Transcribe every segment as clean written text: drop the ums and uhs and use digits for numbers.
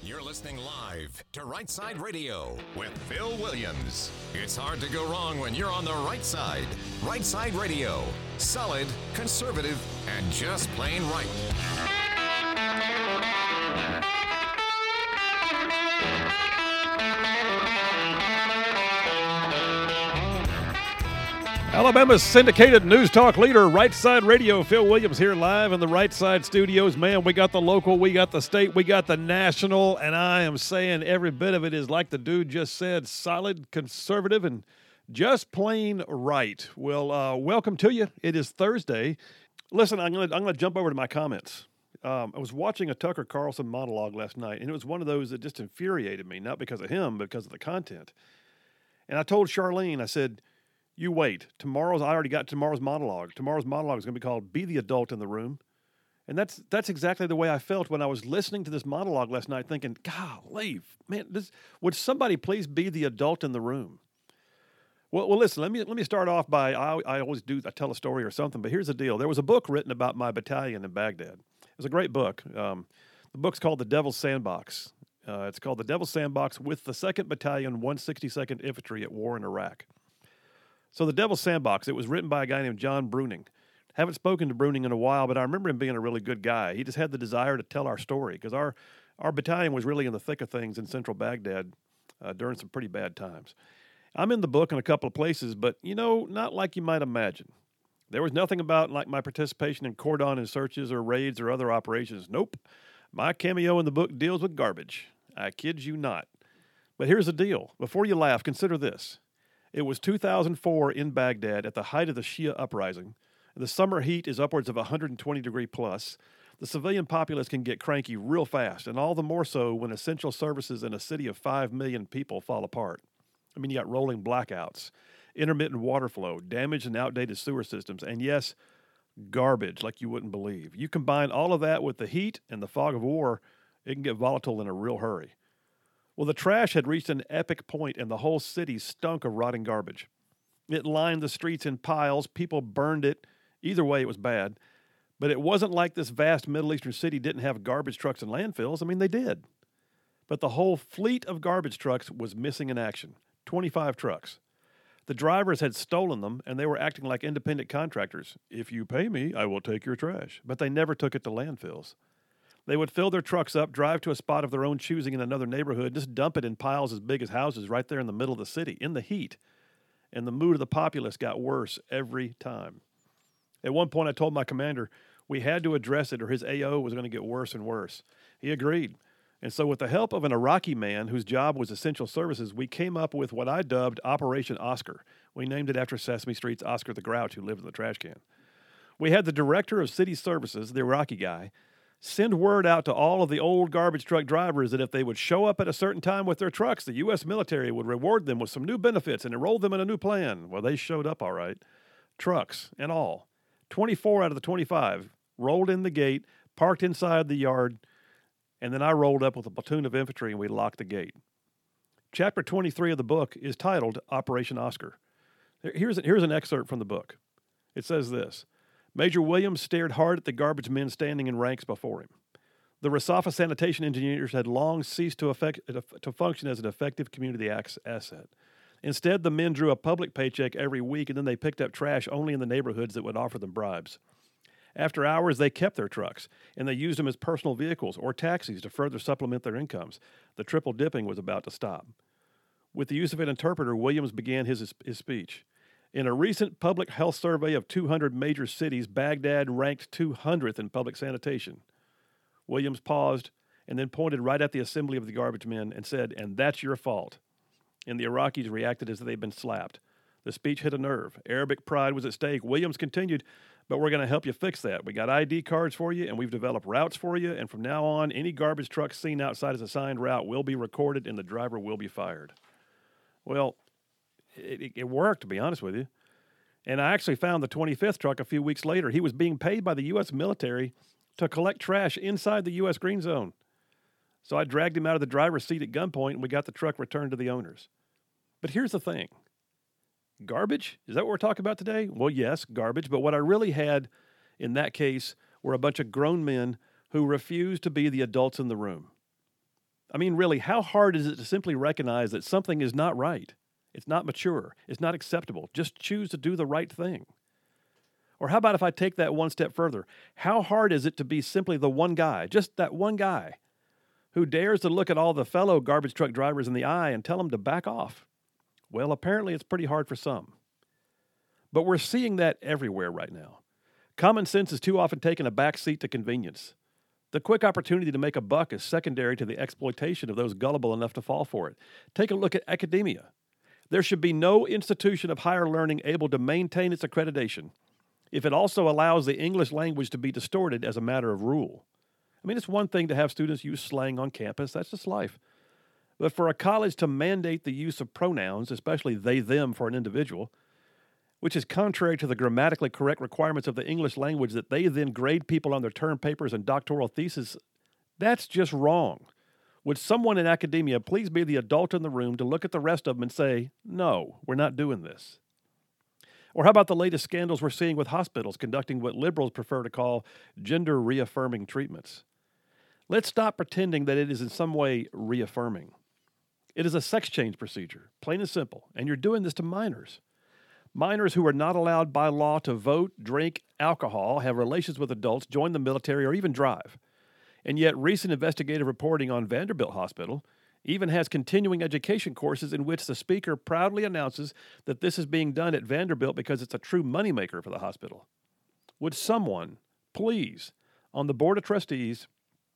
You're listening live to Right Side Radio with Phil Williams. It's hard to go wrong when you're on the right side. Right Side Radio. Solid, conservative, and just plain right. Alabama's syndicated news talk leader, Right Side Radio. Phil Williams here live in the Right Side studios. Man, we got the local, we got the state, we got the national, and I am saying every bit of it is like the dude just said, solid, conservative, and just plain right. Well, welcome to you. It is Thursday. Listen, I'm gonna jump over to my comments. I was watching a Tucker Carlson monologue last night, and it was one of those that just infuriated me, not because of him, but because of the content. And I told Charlene, I said, you wait. I already got tomorrow's monologue. Tomorrow's monologue is going to be called Be the Adult in the Room. And that's exactly the way I felt when I was listening to this monologue last night, thinking, golly, man, would somebody please be the adult in the room? Well, listen, let me start off by, I always tell a story or something, but here's the deal. There was a book written about my battalion in Baghdad. It was a great book. The book's called The Devil's Sandbox. It's called The Devil's Sandbox with the 2nd Battalion, 162nd Infantry at War in Iraq. So The Devil's Sandbox, it was written by a guy named John Bruning. Haven't spoken to Bruning in a while, but I remember him being a really good guy. He just had the desire to tell our story because our battalion was really in the thick of things in central Baghdad during some pretty bad times. I'm in the book in a couple of places, but, not like you might imagine. There was nothing about like my participation in cordon and searches or raids or other operations. Nope. My cameo in the book deals with garbage. I kid you not. But here's the deal. Before you laugh, consider this. It was 2004 in Baghdad at the height of the Shia uprising. The summer heat is upwards of 120 degree plus. The civilian populace can get cranky real fast, and all the more so when essential services in a city of 5 million people fall apart. I mean, you got rolling blackouts, intermittent water flow, damaged and outdated sewer systems, and yes, garbage like you wouldn't believe. You combine all of that with the heat and the fog of war, it can get volatile in a real hurry. Well, the trash had reached an epic point, and the whole city stunk of rotting garbage. It lined the streets in piles. People burned it. Either way, it was bad. But it wasn't like this vast Middle Eastern city didn't have garbage trucks and landfills. I mean, they did. But the whole fleet of garbage trucks was missing in action. 25 trucks. The drivers had stolen them, and they were acting like independent contractors. If you pay me, I will take your trash. But they never took it to landfills. They would fill their trucks up, drive to a spot of their own choosing in another neighborhood, just dump it in piles as big as houses right there in the middle of the city, in the heat. And the mood of the populace got worse every time. At one point, I told my commander we had to address it or his AO was going to get worse and worse. He agreed. And so with the help of an Iraqi man whose job was essential services, we came up with what I dubbed Operation Oscar. We named it after Sesame Street's Oscar the Grouch, who lived in the trash can. We had the director of city services, the Iraqi guy, send word out to all of the old garbage truck drivers that if they would show up at a certain time with their trucks, the U.S. military would reward them with some new benefits and enroll them in a new plan. Well, they showed up all right. Trucks and all. 24 out of the 25 rolled in the gate, parked inside the yard, and then I rolled up with a platoon of infantry and we locked the gate. Chapter 23 of the book is titled Operation Oscar. Here's an excerpt from the book. It says this. Major Williams stared hard at the garbage men standing in ranks before him. The Rasafa sanitation engineers had long ceased to function as an effective community asset. Instead, the men drew a public paycheck every week, and then they picked up trash only in the neighborhoods that would offer them bribes. After hours, they kept their trucks, and they used them as personal vehicles or taxis to further supplement their incomes. The triple dipping was about to stop. With the use of an interpreter, Williams began his speech. In a recent public health survey of 200 major cities, Baghdad ranked 200th in public sanitation. Williams paused and then pointed right at the assembly of the garbage men and said, "And that's your fault." And the Iraqis reacted as if they'd been slapped. The speech hit a nerve. Arabic pride was at stake. Williams continued, "But we're going to help you fix that. We got ID cards for you, and we've developed routes for you, and from now on, any garbage truck seen outside his assigned route will be recorded, and the driver will be fired." Well, it worked, to be honest with you. And I actually found the 25th truck a few weeks later. He was being paid by the U.S. military to collect trash inside the U.S. green zone. So I dragged him out of the driver's seat at gunpoint, and we got the truck returned to the owners. But here's the thing. Garbage? Is that what we're talking about today? Well, yes, garbage. But what I really had in that case were a bunch of grown men who refused to be the adults in the room. I mean, really, how hard is it to simply recognize that something is not right? It's not mature. It's not acceptable. Just choose to do the right thing. Or how about if I take that one step further? How hard is it to be simply the one guy, just that one guy, who dares to look at all the fellow garbage truck drivers in the eye and tell them to back off? Well, apparently it's pretty hard for some. But we're seeing that everywhere right now. Common sense is too often taking a back seat to convenience. The quick opportunity to make a buck is secondary to the exploitation of those gullible enough to fall for it. Take a look at academia. There should be no institution of higher learning able to maintain its accreditation if it also allows the English language to be distorted as a matter of rule. I mean, it's one thing to have students use slang on campus. That's just life. But for a college to mandate the use of pronouns, especially they, them, for an individual, which is contrary to the grammatically correct requirements of the English language that they then grade people on their term papers and doctoral theses, that's just wrong. Would someone in academia please be the adult in the room to look at the rest of them and say, no, we're not doing this? Or how about the latest scandals we're seeing with hospitals conducting what liberals prefer to call gender reaffirming treatments? Let's stop pretending that it is in some way reaffirming. It is a sex change procedure, plain and simple, and you're doing this to minors. Minors who are not allowed by law to vote, drink alcohol, have relations with adults, join the military, or even drive. And yet recent investigative reporting on Vanderbilt Hospital even has continuing education courses in which the speaker proudly announces that this is being done at Vanderbilt because it's a true moneymaker for the hospital. Would someone, please, on the Board of Trustees,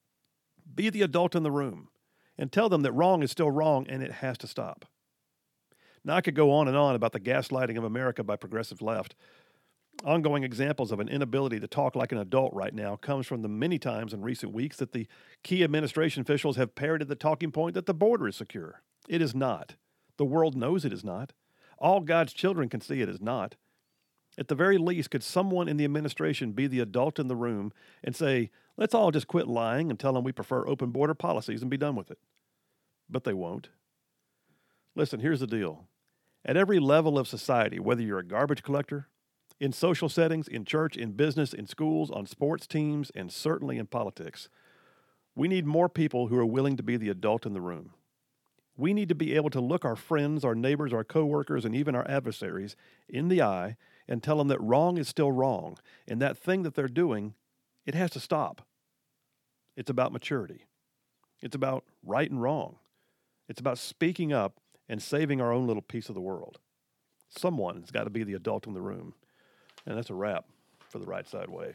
be the adult in the room and tell them that wrong is still wrong and it has to stop? Now, I could go on and on about the gaslighting of America by progressive left. Ongoing examples of an inability to talk like an adult right now comes from the many times in recent weeks that the key administration officials have parroted the talking point that the border is secure. It is not. The world knows it is not. All God's children can see it is not. At the very least, could someone in the administration be the adult in the room and say, let's all just quit lying and tell them we prefer open border policies and be done with it? But they won't. Listen, here's the deal. At every level of society, whether you're a garbage collector, in social settings, in church, in business, in schools, on sports teams, and certainly in politics, we need more people who are willing to be the adult in the room. We need to be able to look our friends, our neighbors, our coworkers, and even our adversaries in the eye and tell them that wrong is still wrong, and that thing that they're doing, it has to stop. It's about maturity. It's about right and wrong. It's about speaking up and saving our own little piece of the world. Someone's got to be the adult in the room. And that's a wrap for the Right Side Way.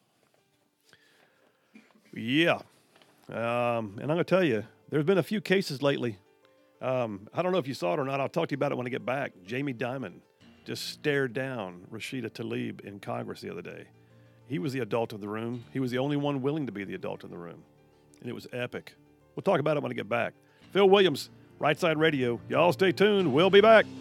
Yeah. And I'm going to tell you, there's been a few cases lately. I don't know if you saw it or not. I'll talk to you about it when I get back. Jamie Dimon just stared down Rashida Tlaib in Congress the other day. He was the adult in the room. He was the only one willing to be the adult in the room. And it was epic. We'll talk about it when I get back. Phil Williams, Right Side Radio. Y'all stay tuned. We'll be back.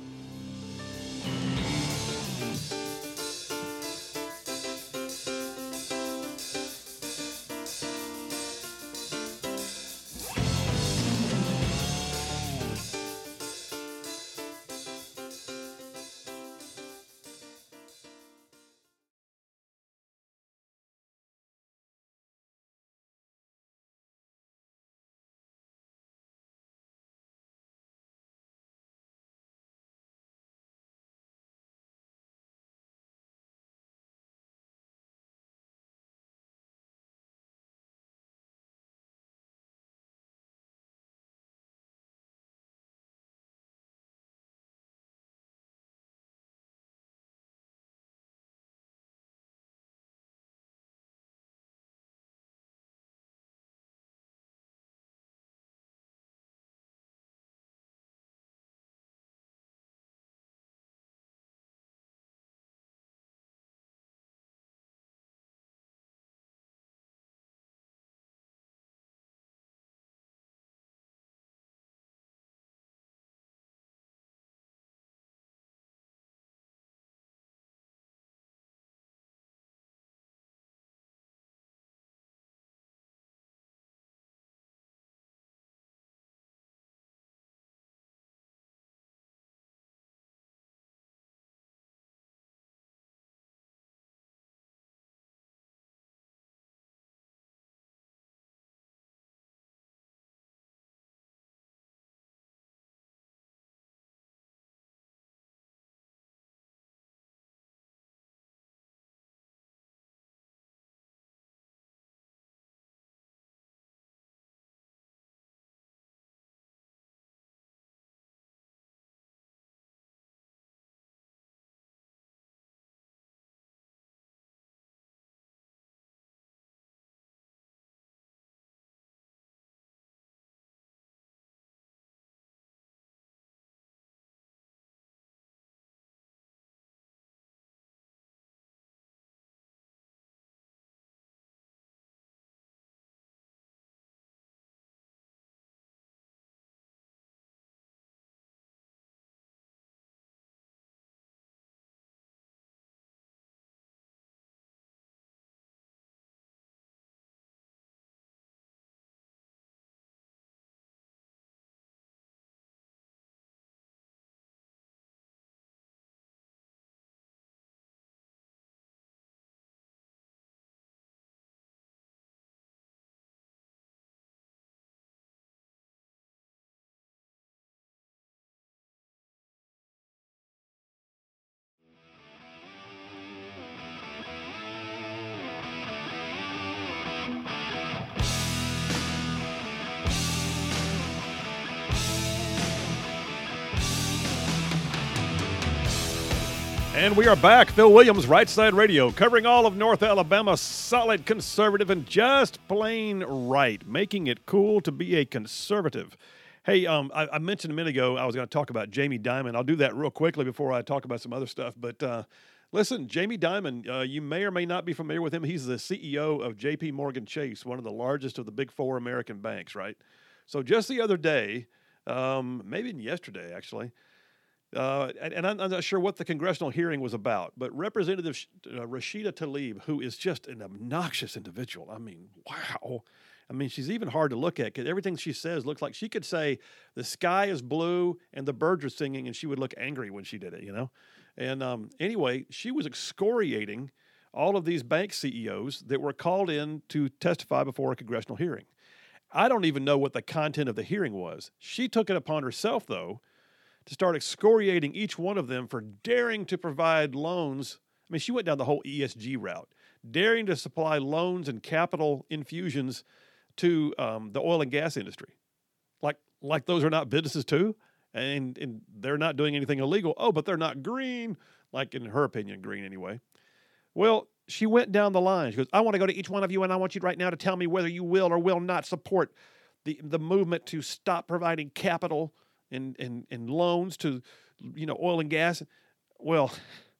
And we are back. Phil Williams, Right Side Radio, covering all of North Alabama, solid conservative and just plain right, making it cool to be a conservative. Hey, I mentioned a minute ago I was going to talk about Jamie Dimon. I'll do that real quickly before I talk about some other stuff. But listen, Jamie Dimon, you may or may not be familiar with him. He's the CEO of J.P. Morgan Chase, one of the largest of the big four American banks, right? So just the other day, maybe even yesterday, actually, and I'm not sure what the congressional hearing was about, but Representative Rashida Tlaib, who is just an obnoxious individual. I mean, wow. I mean, she's even hard to look at because everything she says looks like she could say the sky is blue and the birds are singing, and she would look angry when she did it, you know? And anyway, she was excoriating all of these bank CEOs that were called in to testify before a congressional hearing. I don't even know what the content of the hearing was. She took it upon herself, though, to start excoriating each one of them for daring to provide loans. I mean, she went down the whole ESG route, daring to supply loans and capital infusions to the oil and gas industry. Like those are not businesses too, and they're not doing anything illegal. Oh, but they're not green, like in her opinion, green anyway. Well, she went down the line. She goes, I want to go to each one of you, and I want you right now to tell me whether you will or will not support the movement to stop providing capital and loans to, oil and gas. Well,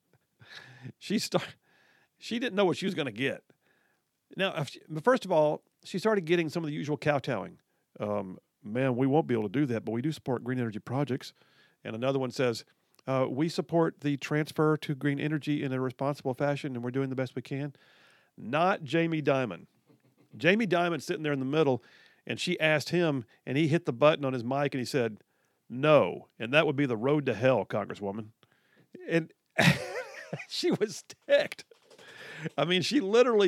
she didn't know what she was going to get. Now, first of all, she started getting some of the usual kowtowing. Man, we won't be able to do that, but we do support green energy projects. And another one says, we support the transfer to green energy in a responsible fashion, and we're doing the best we can. Not Jamie Dimon. Jamie Dimon's sitting there in the middle, and she asked him, and he hit the button on his mic, and he said, no, and that would be the road to hell, Congresswoman. And she was ticked. I mean, she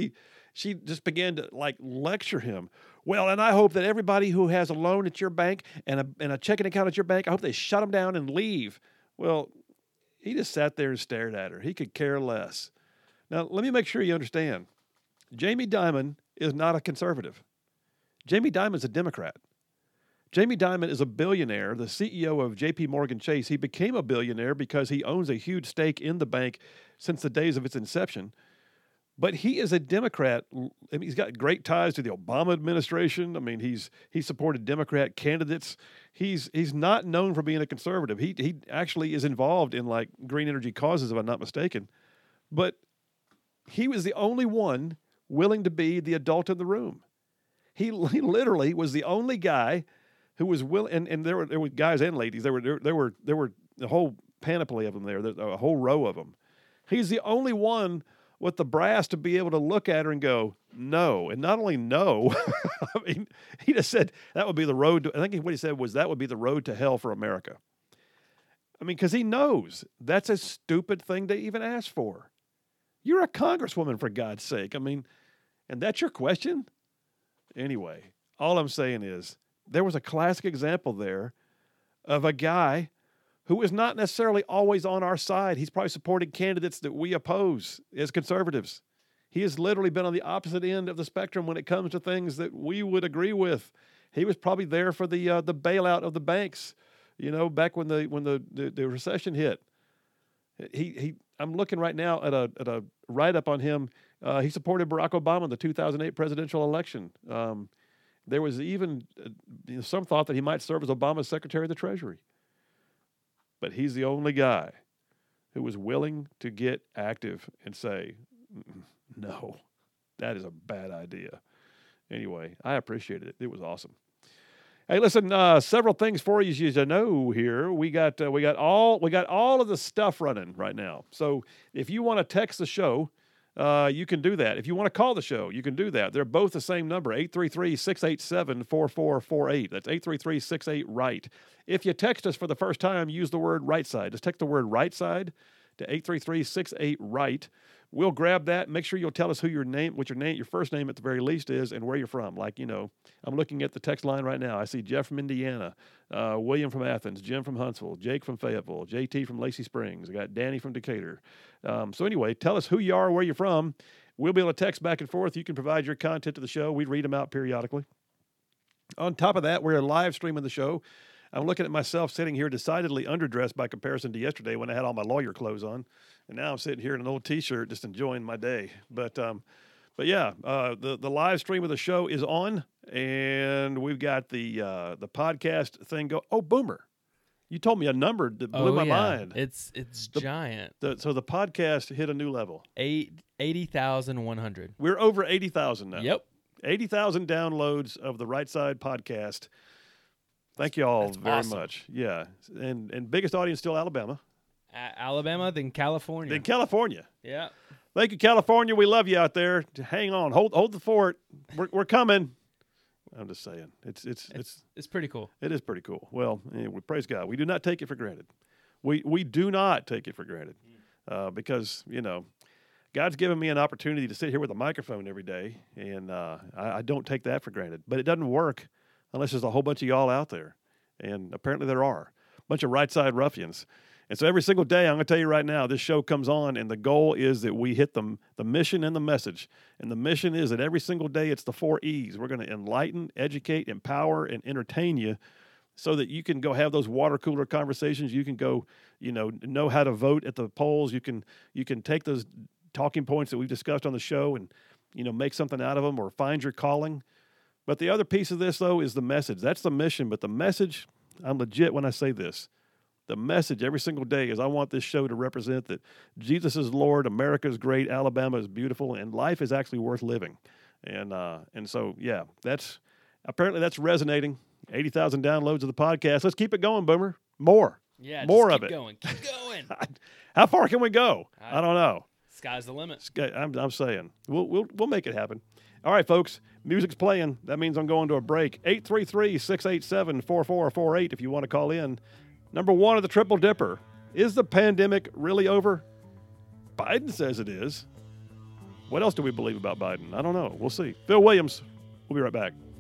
just began to lecture him. Well, and I hope that everybody who has a loan at your bank and a checking account at your bank, I hope they shut them down and leave. Well, he just sat there and stared at her. He could care less. Now, let me make sure you understand. Jamie Dimon is not a conservative. Jamie Dimon's a Democrat. Jamie Dimon is a billionaire, the CEO of J.P. Morgan Chase. He became a billionaire because he owns a huge stake in the bank since the days of its inception. But he is a Democrat. I mean, he's got great ties to the Obama administration. I mean, he supported Democrat candidates. He's not known for being a conservative. He actually is involved in green energy causes, if I'm not mistaken. But he was the only one willing to be the adult in the room. He literally was the only guy who was willing, and there were guys and ladies. There were the whole panoply of them there, a whole row of them. He's the only one with the brass to be able to look at her and go, no. And not only no, I mean, he just said that would be the road. I think what he said was that would be the road to hell for America. I mean, because he knows that's a stupid thing to even ask for. You're a congresswoman, for God's sake. I mean, and that's your question? Anyway, all I'm saying is there was a classic example there of a guy who is not necessarily always on our side. He's probably supported candidates that we oppose as conservatives. He has literally been on the opposite end of the spectrum when it comes to things that we would agree with. He was probably there for the bailout of the banks, back when the recession hit. I'm looking right now at a write-up on him. He supported Barack Obama in the 2008 presidential election. There was even some thought that he might serve as Obama's Secretary of the Treasury. But he's the only guy who was willing to get active and say, no, that is a bad idea. Anyway, I appreciated it. It was awesome. Hey, listen, several things for you to know here. We got all of the stuff running right now. So if you want to text the show, you can do that. If you want to call the show, you can do that. They're both the same number, 833-687-4448. That's 833-68-RIGHT. If you text us for the first time, use the word right side. Just text the word right side to 833-68-RIGHT. We'll grab that. Make sure you'll tell us what your first name at the very least is, and where you're from. I'm looking at the text line right now. I see Jeff from Indiana, William from Athens, Jim from Huntsville, Jake from Fayetteville, JT from Lacey Springs. I got Danny from Decatur. So anyway, tell us who you are, where you're from. We'll be able to text back and forth. You can provide your content to the show. We read them out periodically. On top of that, we're live streaming the show. I'm looking at myself sitting here decidedly underdressed by comparison to yesterday when I had all my lawyer clothes on, and now I'm sitting here in an old T-shirt just enjoying my day. But yeah, the live stream of the show is on, and we've got the podcast thing go. Oh, Boomer, you told me a number that blew my mind. It's giant. So the podcast hit a new level. 80,100. We're over 80,000 now. Yep. 80,000 downloads of the Right Side podcast. Thank you all very awesome. much. Yeah, and biggest audience still Alabama. Alabama, then California. Then California. Yeah. Thank you, California. We love you out there. Hang on, hold the fort. We're coming. I'm just saying, it's pretty cool. It is pretty cool. Well, anyway, praise God. We do not take it for granted. We do not take it for granted because God's given me an opportunity to sit here with a microphone every day, and I don't take that for granted. But it doesn't work unless there's a whole bunch of y'all out there, and apparently there are a bunch of right side ruffians. And so every single day, I'm going to tell you right now, this show comes on, and the goal is that we hit the mission and the message. And the mission is that every single day, it's the 4 E's. We're going to enlighten, educate, empower, and entertain you so that you can go have those water cooler conversations. You can go, know how to vote at the polls. You can take those talking points that we've discussed on the show and, make something out of them or find your calling. But the other piece of this, though, is the message. That's the mission. But the message, I'm legit when I say this. The message every single day is I want this show to represent that Jesus is Lord, America is great, Alabama is beautiful, and life is actually worth living. And so, yeah, that's resonating. 80,000 downloads of the podcast. Let's keep it going, Boomer. More. Yeah, more just of it. Keep going. How far can we go? I don't know. Sky's the limit. I'm saying we'll make it happen. All right, folks. Music's playing. That means I'm going to a break. 833-687-4448 if you want to call in. Number one of the Triple Dipper. Is the pandemic really over? Biden says it is. What else do we believe about Biden? I don't know. We'll see. Phil Williams. We'll be right back.